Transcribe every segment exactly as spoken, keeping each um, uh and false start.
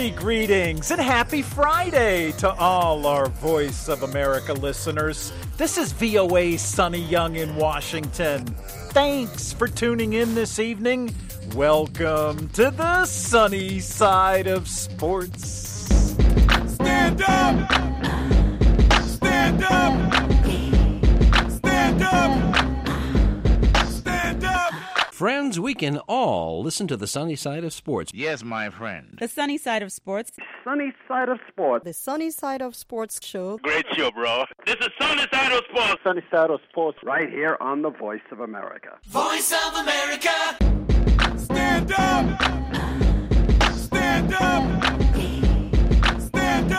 Hearty greetings and happy Friday to all our Voice of America listeners. This is V O A's Sonny Young in Washington. Thanks for tuning in this evening. Welcome to the sunny side of sports. Stand up! Stand up! Stand up! Stand up! Friends, we can all listen to the sunny side of sports. Yes, my friend. The sunny side of sports. Sunny side of sports. The Sunny Side of Sports show. Great show, bro. This is Sunny Side of Sports. Sunny side of sports right here on the Voice of America. Voice of America! Stand up! Stand up! Stand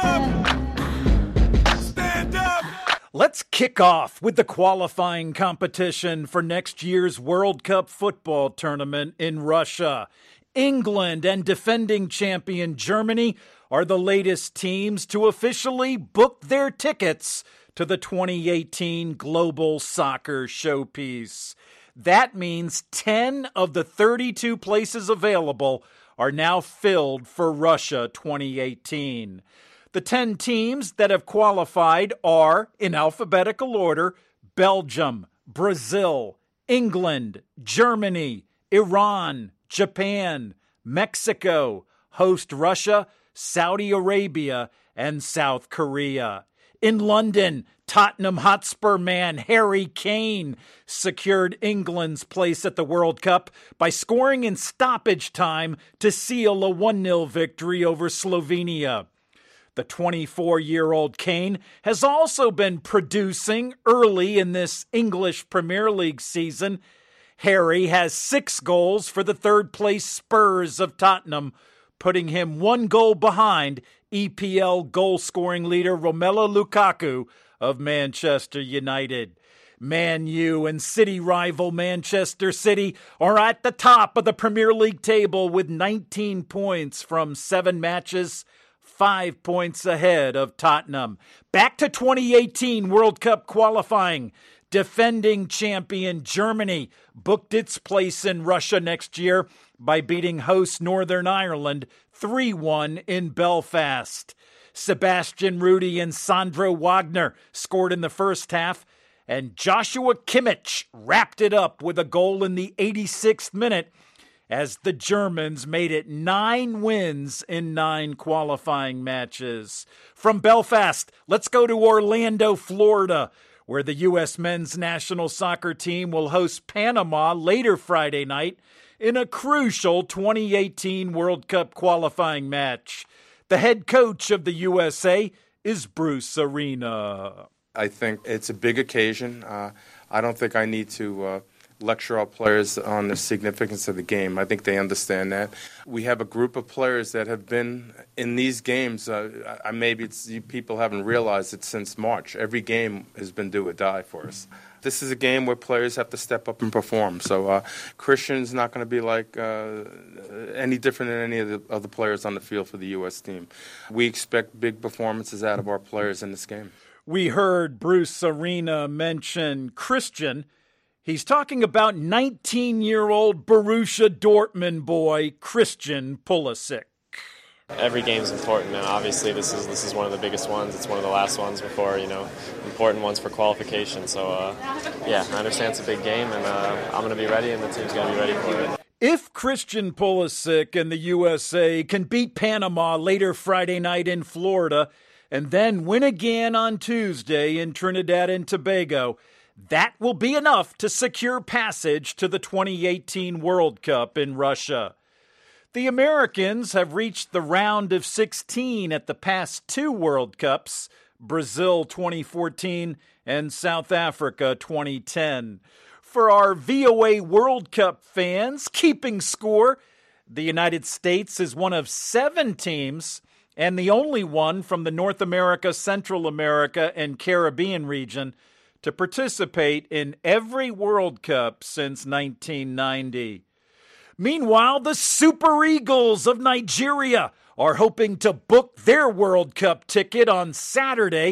up! Stand up! Let's kick off with the qualifying competition for next year's World Cup football tournament in Russia. England and defending champion Germany are the latest teams to officially book their tickets to the twenty eighteen Global Soccer Showpiece. That means ten of the thirty-two places available are now filled for Russia twenty eighteen. The ten teams that have qualified are, in alphabetical order, Belgium, Brazil, England, Germany, Iran, Japan, Mexico, host Russia, Saudi Arabia, and South Korea. In London, Tottenham Hotspur man Harry Kane secured England's place at the World Cup by scoring in stoppage time to seal a one nil victory over Slovenia. The twenty-four-year-old Kane has also been producing early in this English Premier League season. Harry has six goals for the third-place Spurs of Tottenham, putting him one goal behind E P L goal-scoring leader Romelu Lukaku of Manchester United. Man U and City rival Manchester City are at the top of the Premier League table with nineteen points from seven matches, five points ahead of Tottenham. Back to twenty eighteen World Cup qualifying. Defending champion Germany booked its place in Russia next year by beating host Northern Ireland three one in Belfast. Sebastian Rudy and Sandro Wagner scored in the first half, and Joshua Kimmich wrapped it up with a goal in the eighty-sixth minute as the Germans made it nine wins in nine qualifying matches. From Belfast, let's go to Orlando, Florida, where the U S men's national soccer team will host Panama later Friday night in a crucial twenty eighteen World Cup qualifying match. The head coach of the U S A is Bruce Arena. I think it's a big occasion. Uh, I don't think I need to uh, lecture our players on the significance of the game. I think they understand that. We have a group of players that have been in these games. Uh, I, maybe it's, you people haven't realized it since March. Every game has been do or die for us. This is a game where players have to step up and perform. So uh, Christian's not going to be like uh, any different than any of the other players on the field for the U S team. We expect big performances out of our players in this game. We heard Bruce Arena mention Christian. He's talking about nineteen-year-old Borussia Dortmund boy Christian Pulisic. Every game is important, and obviously this is this is one of the biggest ones. It's one of the last ones before, you know, important ones for qualification. So, uh, yeah, I understand it's a big game, and uh, I'm going to be ready, and the team's going to be ready for it. If Christian Pulisic and the U S A can beat Panama later Friday night in Florida and then win again on Tuesday in Trinidad and Tobago, that will be enough to secure passage to the twenty eighteen World Cup in Russia. The Americans have reached the round of sixteen at the past two World Cups, Brazil twenty fourteen and South Africa twenty ten. For our V O A World Cup fans keeping score, the United States is one of seven teams and the only one from the North America, Central America, and Caribbean region to participate in every World Cup since nineteen ninety. Meanwhile, the Super Eagles of Nigeria are hoping to book their World Cup ticket on Saturday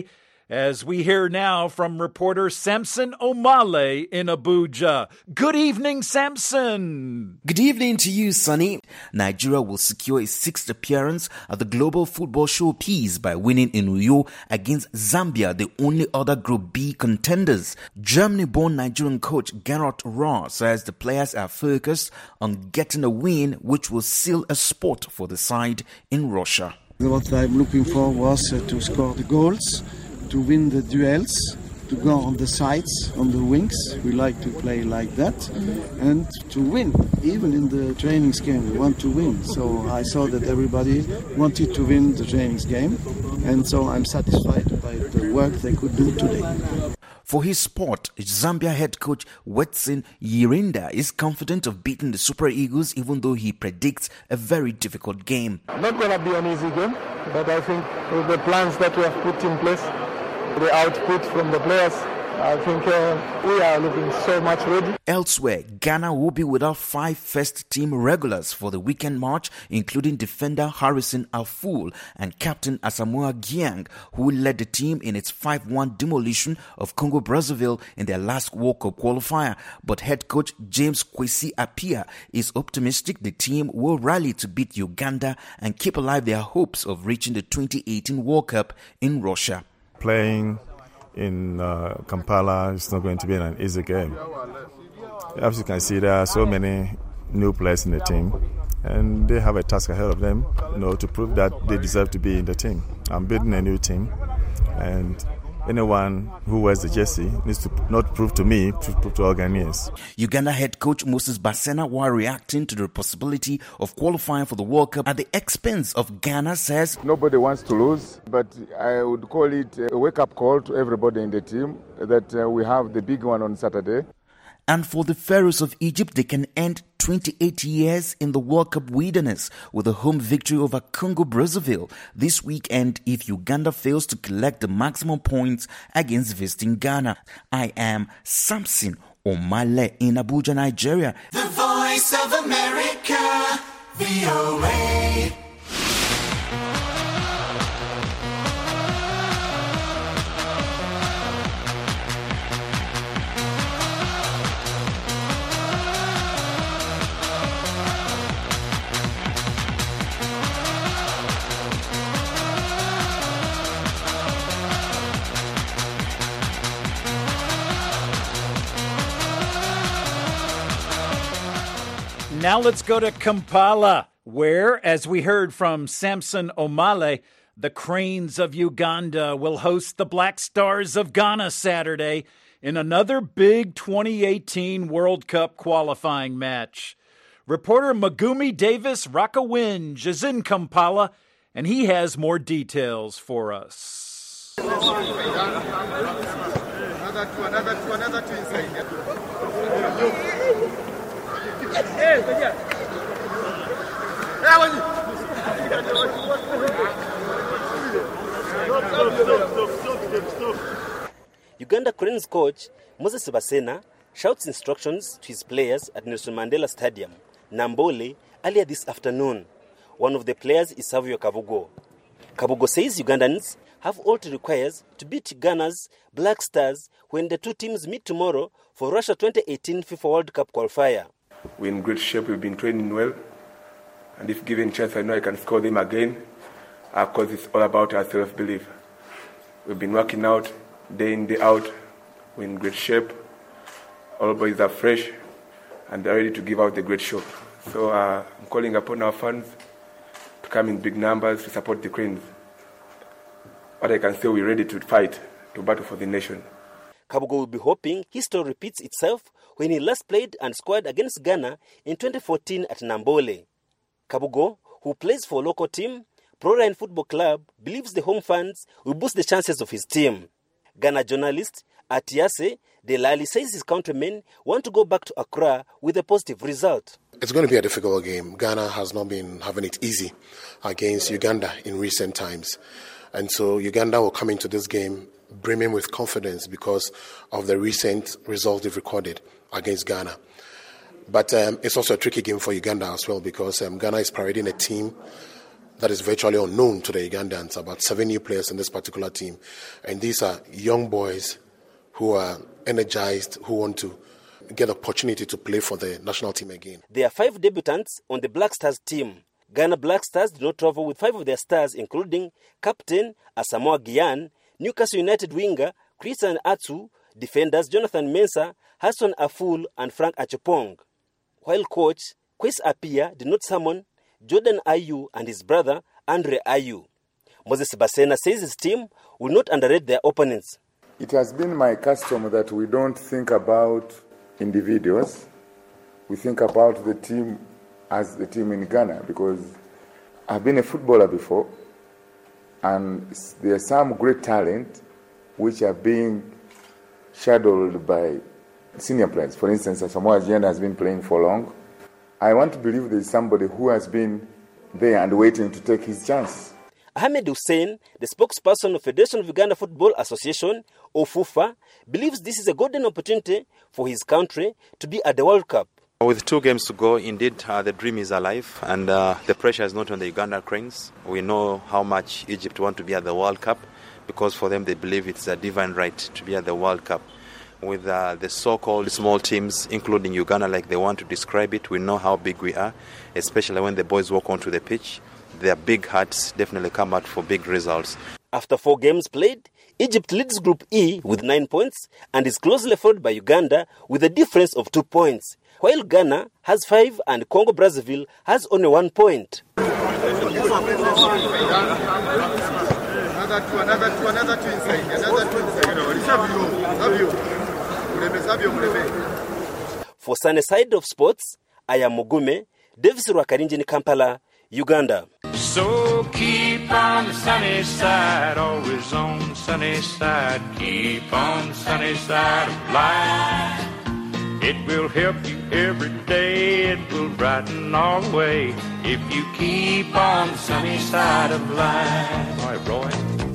as we hear now from reporter Samson Omale in Abuja. Good evening, Samson. Good evening to you, Sonny. Nigeria will secure its sixth appearance at the Global Football Showpiece by winning in Uyo against Zambia, the only other Group B contenders. Germany-born Nigerian coach Gerhard Rohr says the players are focused on getting a win which will seal a spot for the side in Russia. What I'm looking for was uh, to score the goals, to win the duels, to go on the sides, on the wings. We like to play like that, mm-hmm. and to win. Even in the training game, we want to win. So I saw that everybody wanted to win the training game, and so I'm satisfied by the work they could do today. For his sport, Zambia head coach Wetsin Yirinda is confident of beating the Super Eagles, even though he predicts a very difficult game. Not going to be an easy game, but I think with the plans that we have put in place, the output from the players, I think uh, we are looking so much ready. Elsewhere, Ghana will be without five first-team regulars for the weekend match, including defender Harrison Aful and captain Asamoah Gyan, who led the team in its five one demolition of Congo-Brazzaville in their last World Cup qualifier. But head coach James Kwesi Appiah is optimistic the team will rally to beat Uganda and keep alive their hopes of reaching the twenty eighteen World Cup in Russia. Playing in uh, Kampala is not going to be an easy game. As you can see, there are so many new players in the team, and they have a task ahead of them, you know, to prove that they deserve to be in the team. I'm building a new team, and anyone who wears the jersey needs to not prove to me, to prove to all Ghanaians. Uganda head coach Moses Basena, while reacting to the possibility of qualifying for the World Cup at the expense of Ghana, says nobody wants to lose, but I would call it a wake-up call to everybody in the team that uh, we have the big one on Saturday. And for the Pharaohs of Egypt, they can end twenty-eight years in the World Cup wilderness with a home victory over Congo-Brazzaville this weekend if Uganda fails to collect the maximum points against visiting Ghana. I am Samson Omale in Abuja, Nigeria. The Voice of America, V O A. Now let's go to Kampala, where, as we heard from Samson Omale, the Cranes of Uganda will host the Black Stars of Ghana Saturday in another big twenty eighteen World Cup qualifying match. Reporter Magumi Davis Rakawinj is in Kampala, and he has more details for us. Uganda Cranes coach Moses Basena shouts instructions to his players at Nelson Mandela Stadium, Nambole, earlier this afternoon. One of the players is Savio Kabugo. Kabugo says Ugandans have all it requires to beat Ghana's Black Stars when the two teams meet tomorrow for Russia twenty eighteen FIFA World Cup qualifier. We're in great shape, we've been training well, and if given chance I know I can score them again, because it's all about our self-belief. We've been working out day in, day out, we're in great shape, all boys are fresh, and they're ready to give out the great show. So uh, I'm calling upon our fans to come in big numbers to support the Cranes. What I can say, we're ready to fight, to battle for the nation. Kabugo will be hoping history repeats itself when he last played and scored against Ghana in twenty fourteen at Nambole. Kabugo, who plays for a local team, Pro Ryan Football Club, believes the home fans will boost the chances of his team. Ghana journalist Atiase Delali says his countrymen want to go back to Accra with a positive result. It's going to be a difficult game. Ghana has not been having it easy against Uganda in recent times. And so Uganda will come into this game brimming with confidence because of the recent results they've recorded against Ghana. But um, it's also a tricky game for Uganda as well because um, Ghana is parading a team that is virtually unknown to the Ugandans, about seven new players in this particular team. And these are young boys who are energized, who want to get opportunity to play for the national team again. There are five debutants on the Black Stars team. Ghana Black Stars did not travel with five of their stars, including captain Asamoah Gyan, Newcastle United winger Christian Atsu, defenders Jonathan Mensah, Hassan Aful, and Frank Achopong. While coach Kwesi Appiah did not summon Jordan Ayew and his brother Andre Ayew. Moses Basena says his team will not underrate their opponents. It has been my custom that we don't think about individuals. We think about the team as the team in Ghana, because I've been a footballer before, and there's some great talent which are being shadowed by senior players. For instance, Asamoah Gyan has been playing for long. I want to believe there's somebody who has been there and waiting to take his chance. Ahmed Hussein, the spokesperson of Federation of Uganda Football Association, or FUFA, believes this is a golden opportunity for his country to be at the World Cup. With two games to go, indeed, uh, the dream is alive, and uh, the pressure is not on the Uganda Cranes. We know how much Egypt want to be at the World Cup, because for them they believe it's a divine right to be at the World Cup. With uh, the so-called small teams, including Uganda, like they want to describe it, we know how big we are, especially when the boys walk onto the pitch. Their big hearts definitely come out for big results. After four games played, Egypt leads Group E with nine points and is closely followed by Uganda with a difference of two points, while Ghana has five and Congo-Brazzaville has only one point. Another two, another two, another two inside, another two inside. For Sunny Side of Sports, I am Mugume, Davis Rwakarinji in Kampala, Uganda. So keep on the sunny side, always on the sunny side. Keep on the sunny side of life. It will help you every day, it will brighten all the way. If you keep on the sunny side of life. All right, Roy.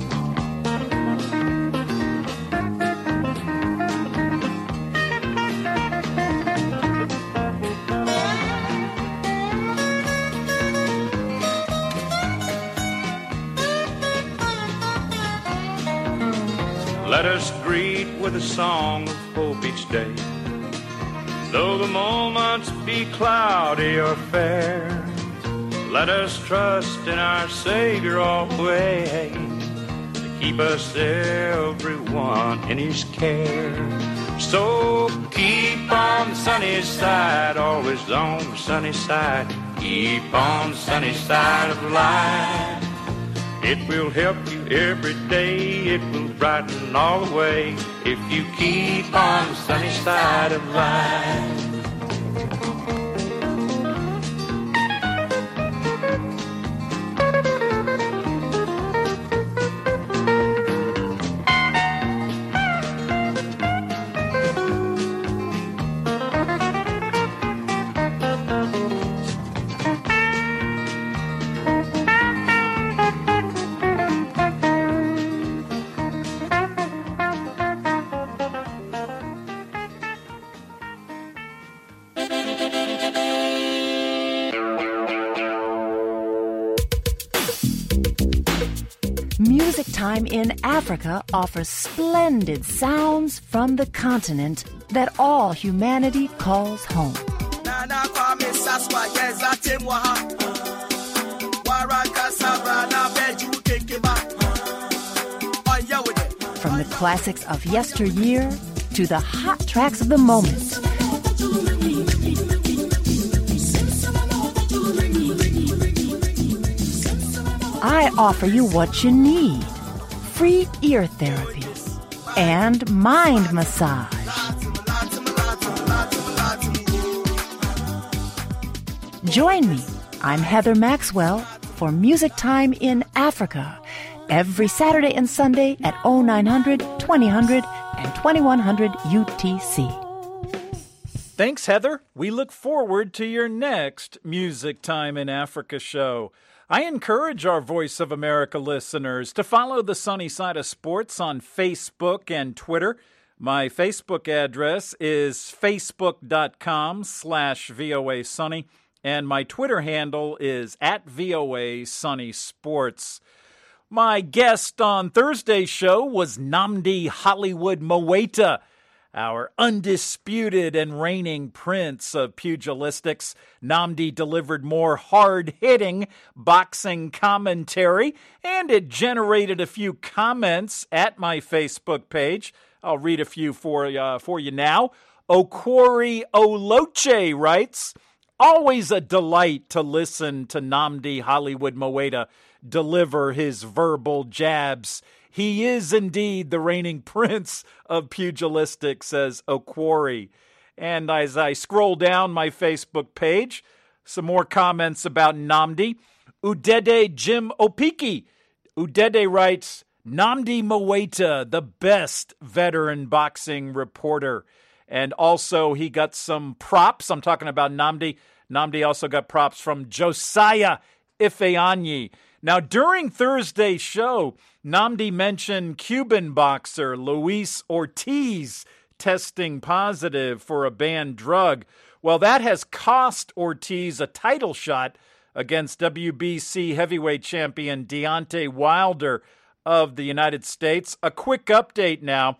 Let us greet with a song of hope each day. Though the moments be cloudy or fair, let us trust in our Savior always to keep us everyone in His care. So keep on the sunny side, always on the sunny side. Keep on the sunny side of life. It will help you every day, it will brighten all the way if you keep on the sunny side of life. Music Time in Africa offers splendid sounds from the continent that all humanity calls home. From the classics of yesteryear to the hot tracks of the moment. I offer you what you need: free ear therapy and mind massage. Join me. I'm Heather Maxwell for Music Time in Africa every Saturday and Sunday at oh nine hundred, twenty hundred, and twenty-one hundred U T C. Thanks, Heather. We look forward to your next Music Time in Africa show. I encourage our Voice of America listeners to follow the Sunny Side of Sports on Facebook and Twitter. My Facebook address is facebook.com slash VOA Sunny. And my Twitter handle is at V O A Sunny Sports. My guest on Thursday's show was Nnamdi Hollywood Mowaita, our undisputed and reigning prince of pugilistics. Nnamdi delivered more hard-hitting boxing commentary, and it generated a few comments at my Facebook page. I'll read a few for, uh, for you now. Okwori Oloche writes, always a delight to listen to Nnamdi Hollywood Mowaita deliver his verbal jabs. He is indeed the reigning prince of pugilistic, says Okwori. And as I scroll down my Facebook page, some more comments about Nnamdi. Udede Jim Opiki. Udede writes, Nnamdi Mowaita, the best veteran boxing reporter. And also he got some props. I'm talking about Nnamdi. Nnamdi also got props from Josiah Ifeanyi. Now, during Thursday's show, Nnamdi mentioned Cuban boxer Luis Ortiz testing positive for a banned drug. Well, that has cost Ortiz a title shot against W B C heavyweight champion Deontay Wilder of the United States. A quick update now.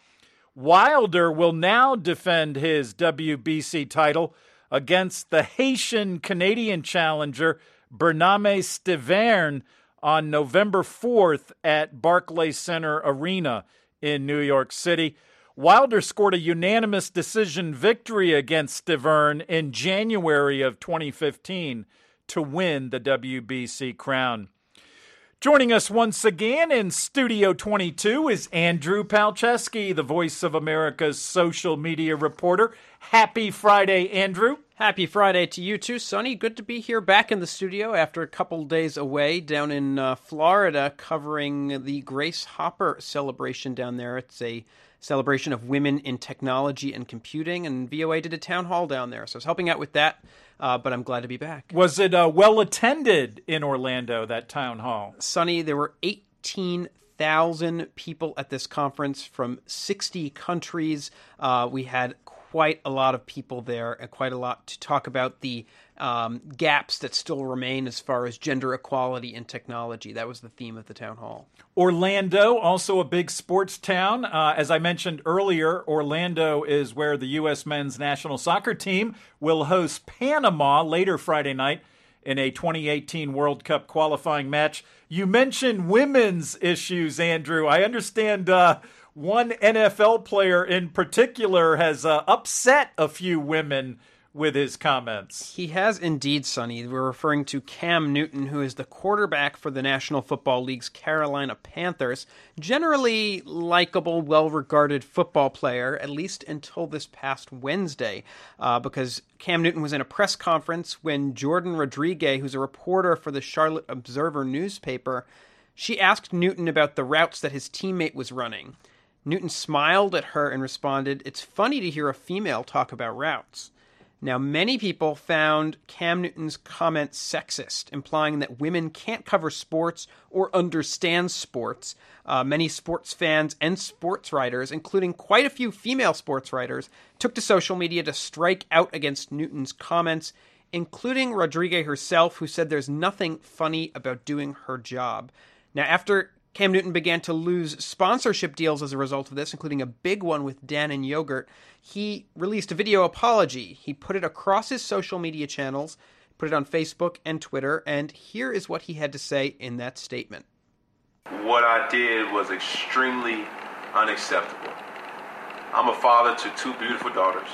Wilder will now defend his W B C title against the Haitian-Canadian challenger Bername Stiverne on November fourth at Barclays Center Arena in New York City. Wilder scored a unanimous decision victory against Stiverne in January of twenty fifteen to win the W B C crown. Joining us once again in Studio twenty-two is Andrew Palczewski, the Voice of America's social media reporter. Happy Friday, Andrew. Happy Friday to you too, Sonny. Good to be here back in the studio after a couple days away down in uh, Florida covering the Grace Hopper celebration down there. It's a celebration of women in technology and computing, and V O A did a town hall down there. So I was helping out with that, uh, but I'm glad to be back. Was it uh, well attended in Orlando, that town hall? Sonny, there were eighteen thousand people at this conference from sixty countries. Uh, we had quite a lot of people there and quite a lot to talk about the um, gaps that still remain as far as gender equality in technology. That was the theme of the town hall. Orlando, also a big sports town. Uh, as I mentioned earlier, Orlando is where the U S men's national soccer team will host Panama later Friday night in a twenty eighteen World Cup qualifying match. You mentioned women's issues, Andrew. I understand uh, one N F L player in particular has uh, upset a few women with his comments. He has indeed, Sonny. We're referring to Cam Newton, who is the quarterback for the National Football League's Carolina Panthers. Generally likable, well-regarded football player, at least until this past Wednesday, uh, because Cam Newton was in a press conference when Jordan Rodriguez, who's a reporter for the Charlotte Observer newspaper, she asked Newton about the routes that his teammate was running. Newton smiled at her and responded, "It's funny to hear a female talk about routes." Now, many people found Cam Newton's comment sexist, implying that women can't cover sports or understand sports. Uh, many sports fans and sports writers, including quite a few female sports writers, took to social media to strike out against Newton's comments, including Rodriguez herself, who said there's nothing funny about doing her job. Now, after Cam Newton began to lose sponsorship deals as a result of this, including a big one with Dannon Yogurt, he released a video apology. He put it across his social media channels, put it on Facebook and Twitter, and here is what he had to say in that statement. What I did was extremely unacceptable. I'm a father to two beautiful daughters,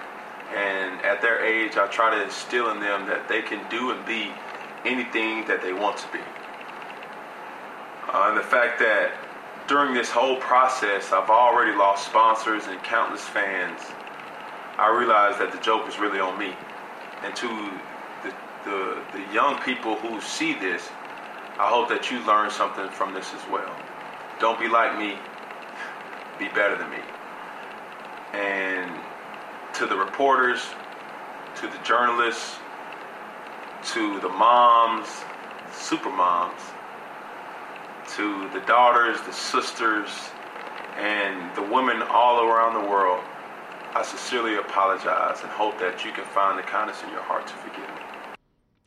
and at their age, I try to instill in them that they can do and be anything that they want to be. Uh, and the fact that during this whole process, I've already lost sponsors and countless fans, I realized that the joke is really on me. And to the, the, the young people who see this, I hope that you learn something from this as well. Don't be like me, be better than me. And to the reporters, to the journalists, to the moms, super moms, to the daughters, the sisters, and the women all around the world, I sincerely apologize and hope that you can find the kindness in your heart to forgive me.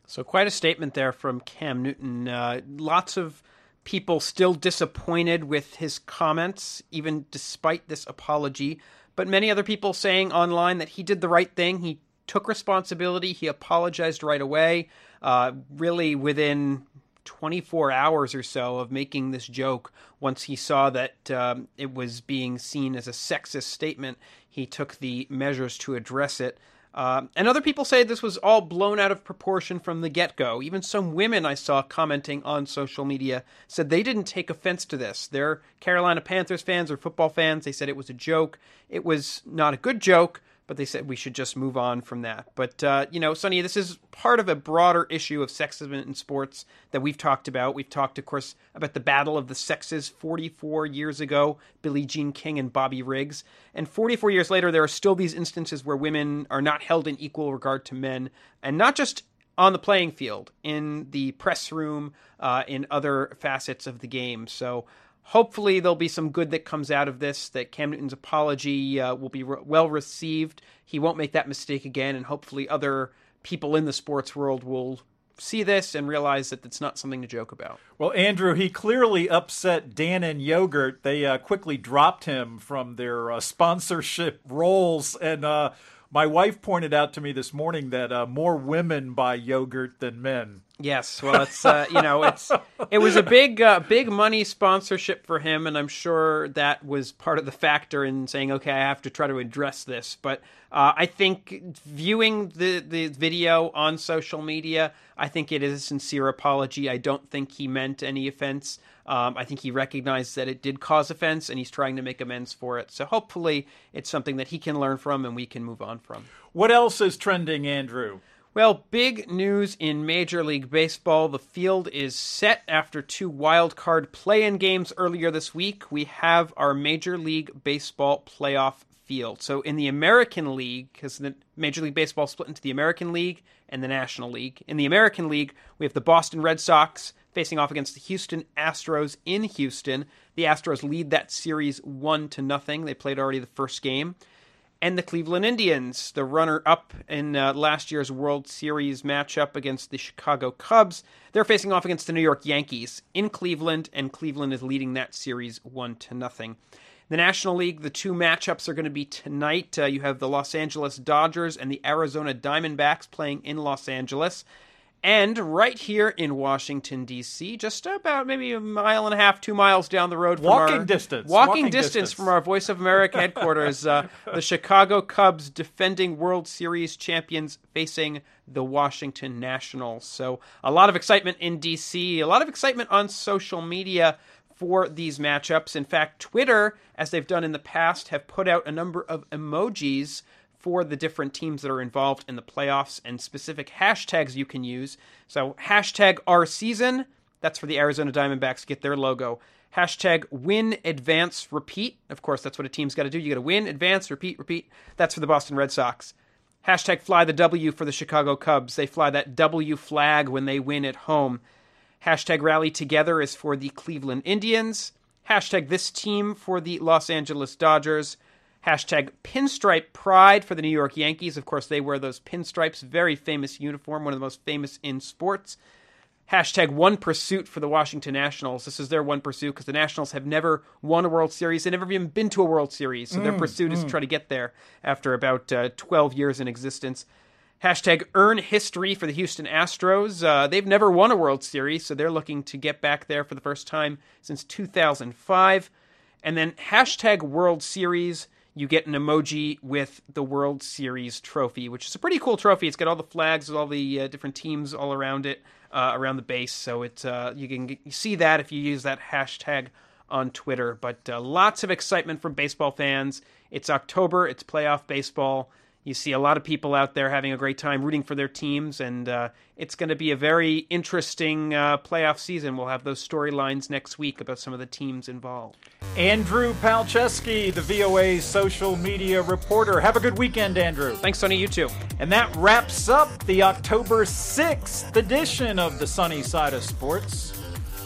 So quite a statement there from Cam Newton. Uh, lots of people still disappointed with his comments, even despite this apology. But many other people saying online that he did the right thing. He took responsibility. He apologized right away, uh, really within twenty-four hours or so of making this joke. Once he saw that um, it was being seen as a sexist statement, he took the measures to address it. Uh, and other people say this was all blown out of proportion from the get-go. Even some women I saw commenting on social media said they didn't take offense to this. They're Carolina Panthers fans or football fans. They said it was a joke. It was not a good joke, but they said we should just move on from that. But, uh, you know, Sonny, this is part of a broader issue of sexism in sports that we've talked about. We've talked, of course, about the battle of the sexes forty-four years ago, Billie Jean King and Bobby Riggs. And forty-four years later, there are still these instances where women are not held in equal regard to men, and not just on the playing field, in the press room, uh, in other facets of the game. So hopefully there'll be some good that comes out of this, that Cam Newton's apology uh, will be re- well received. He won't make that mistake again, and hopefully other people in the sports world will see this and realize that it's not something to joke about. Well, Andrew, he clearly upset Dannon Yogurt. They uh, quickly dropped him from their uh, sponsorship roles, and uh, my wife pointed out to me this morning that uh, more women buy yogurt than men. Yes, well, it's uh, you know, it's it was a big, uh, big money sponsorship for him, and I'm sure that was part of the factor in saying, okay, I have to try to address this. But uh, I think viewing the the video on social media, I think it is a sincere apology. I don't think he meant any offense. Um, I think he recognized that it did cause offense, and he's trying to make amends for it. So hopefully, it's something that he can learn from, and we can move on from. What else is trending, Andrew? Well, big news in Major League Baseball. The field is set after two wild card play-in games earlier this week. We have our Major League Baseball playoff field. So in the American League, because the Major League Baseball split into the American League and the National League. In the American League, we have the Boston Red Sox facing off against the Houston Astros in Houston. The Astros lead that series one to nothing. They played already the first game. And the Cleveland Indians, the runner-up in uh, last year's World Series matchup against the Chicago Cubs. They're facing off against the New York Yankees in Cleveland, and Cleveland is leading that series one to nothing. The National League, the two matchups are going to be tonight. Uh, you have the Los Angeles Dodgers and the Arizona Diamondbacks playing in Los Angeles. And right here in Washington, D C, just about maybe a mile and a half, two miles down the road from walking our... Distance. Walking, walking distance. distance from our Voice of America headquarters. uh, the Chicago Cubs, defending World Series champions, facing the Washington Nationals. So a lot of excitement in D C, a lot of excitement on social media for these matchups. In fact, Twitter, as they've done in the past, have put out a number of emojis for the different teams that are involved in the playoffs and specific hashtags you can use. So hashtag our season, that's for the Arizona Diamondbacks to get their logo. Hashtag win, advance, repeat. Of course, that's what a team's got to do. You got to win, advance, repeat, repeat. That's for the Boston Red Sox. Hashtag fly the W for the Chicago Cubs. They fly that W flag when they win at home. Hashtag rally together is for the Cleveland Indians. Hashtag this team for the Los Angeles Dodgers. Hashtag pinstripe pride for the New York Yankees. Of course, they wear those pinstripes. Very famous uniform, one of the most famous in sports. Hashtag one pursuit for the Washington Nationals. This is their one pursuit because the Nationals have never won a World Series. They've never even been to a World Series. So mm, their pursuit mm. is to try to get there after about uh, twelve years in existence. Hashtag earn history for the Houston Astros. Uh, they've never won a World Series, so they're looking to get back there for the first time since two thousand five. And then hashtag World Series. You get an emoji with the World Series trophy, which is a pretty cool trophy. It's got all the flags with all the uh, different teams all around it, uh, around the base. So it uh, you can get, you see that if you use that hashtag on Twitter. But uh, lots of excitement from baseball fans. It's October. It's playoff baseball. You see a lot of people out there having a great time rooting for their teams, and uh, it's going to be a very interesting uh, playoff season. We'll have those storylines next week about some of the teams involved. Andrew Palczewski, the V O A social media reporter. Have a good weekend, Andrew. Thanks, Sonny. You too. And that wraps up the October sixth edition of the Sunny Side of Sports.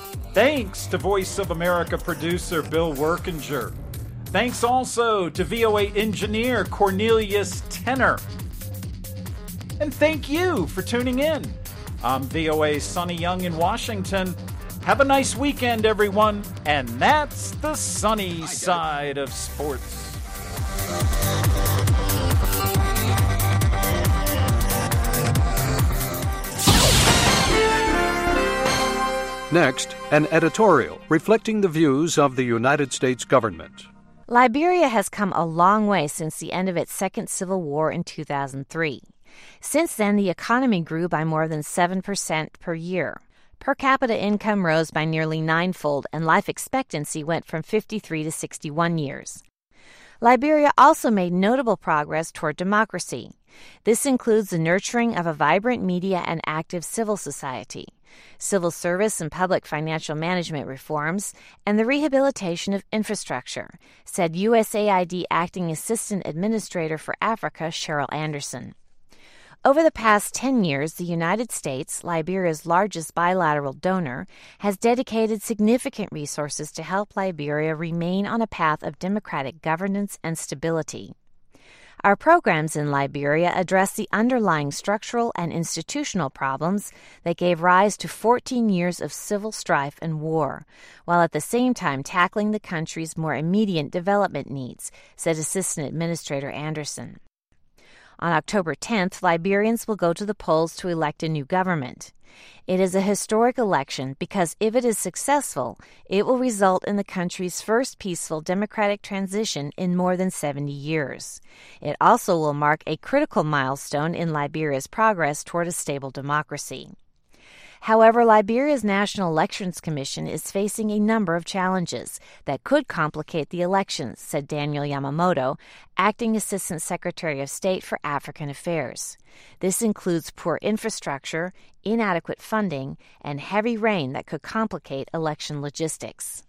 Thanks to Voice of America producer Bill Workinger. Thanks also to V O A engineer Cornelius Tenner. And thank you for tuning in. I'm V O A's Sonny Young in Washington. Have a nice weekend, everyone. And that's the sunny side of sports. Next, an editorial reflecting the views of the United States government. Liberia has come a long way since the end of its second civil war in two thousand three. Since then, the economy grew by more than seven percent per year. Per capita income rose by nearly ninefold, and life expectancy went from fifty-three to sixty-one years. Liberia also made notable progress toward democracy. This includes the nurturing of a vibrant media and active civil society, civil service and public financial management reforms, and the rehabilitation of infrastructure, said U S A I D Acting Assistant Administrator for Africa, Cheryl Anderson. Over the past ten years, the United States, Liberia's largest bilateral donor, has dedicated significant resources to help Liberia remain on a path of democratic governance and stability. Our programs in Liberia address the underlying structural and institutional problems that gave rise to fourteen years of civil strife and war, while at the same time tackling the country's more immediate development needs, said Assistant Administrator Anderson. On October tenth, Liberians will go to the polls to elect a new government. It is a historic election because if it is successful, it will result in the country's first peaceful democratic transition in more than seventy years. It also will mark a critical milestone in Liberia's progress toward a stable democracy. However, Liberia's National Elections Commission is facing a number of challenges that could complicate the elections, said Daniel Yamamoto, Acting Assistant Secretary of State for African Affairs. This includes poor infrastructure, inadequate funding, and heavy rain that could complicate election logistics.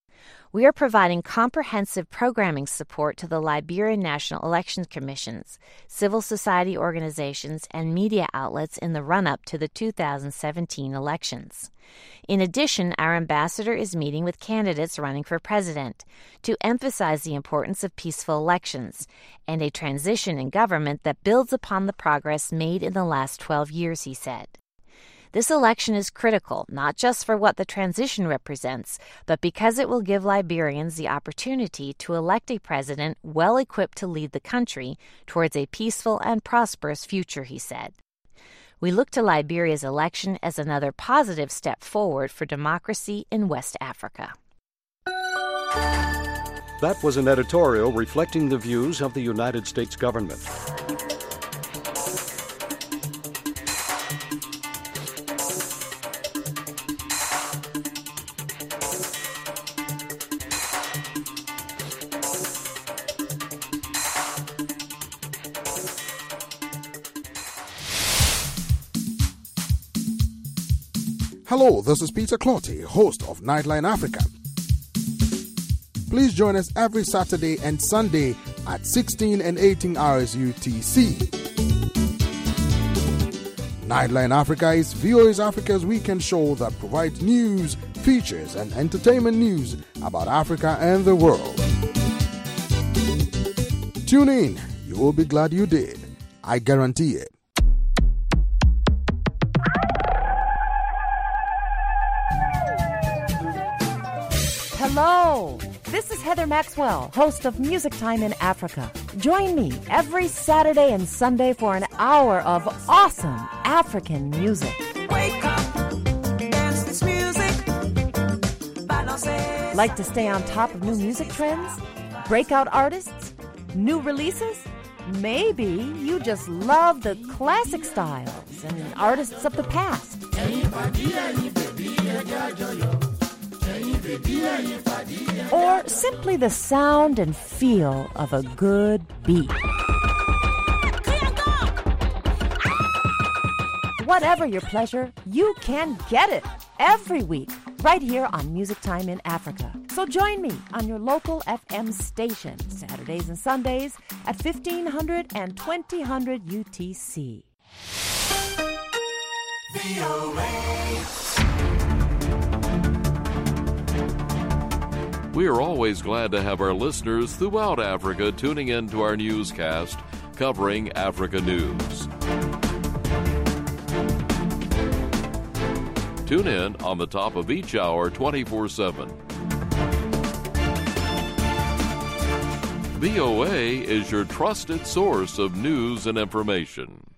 We are providing comprehensive programming support to the Liberian National Elections Commissions, civil society organizations, and media outlets in the run-up to the two thousand seventeen elections. In addition, our ambassador is meeting with candidates running for president to emphasize the importance of peaceful elections and a transition in government that builds upon the progress made in the last twelve years, he said. This election is critical, not just for what the transition represents, but because it will give Liberians the opportunity to elect a president well-equipped to lead the country towards a peaceful and prosperous future, he said. We look to Liberia's election as another positive step forward for democracy in West Africa. That was an editorial reflecting the views of the United States government. Hello, this is Peter Clotty, host of Nightline Africa. Please join us every Saturday and Sunday at sixteen and eighteen hours U T C. Nightline Africa is V O A's Africa's weekend show that provides news, features, and entertainment news about Africa and the world. Tune in. You will be glad you did. I guarantee it. Hello, this is Heather Maxwell, host of Music Time in Africa. Join me every Saturday and Sunday for an hour of awesome African music. Wake up, dance this music. Like to stay on top of new music trends? Breakout artists? New releases? Maybe you just love the classic styles and artists of the past. Or simply the sound and feel of a good beat. Whatever your pleasure, you can get it every week right here on Music Time in Africa. So join me on your local F M station Saturdays and Sundays at fifteen hundred and twenty hundred U T C. V O A. We are always glad to have our listeners throughout Africa tuning in to our newscast covering Africa news. Tune in on the top of each hour twenty-four seven. V O A is your trusted source of news and information.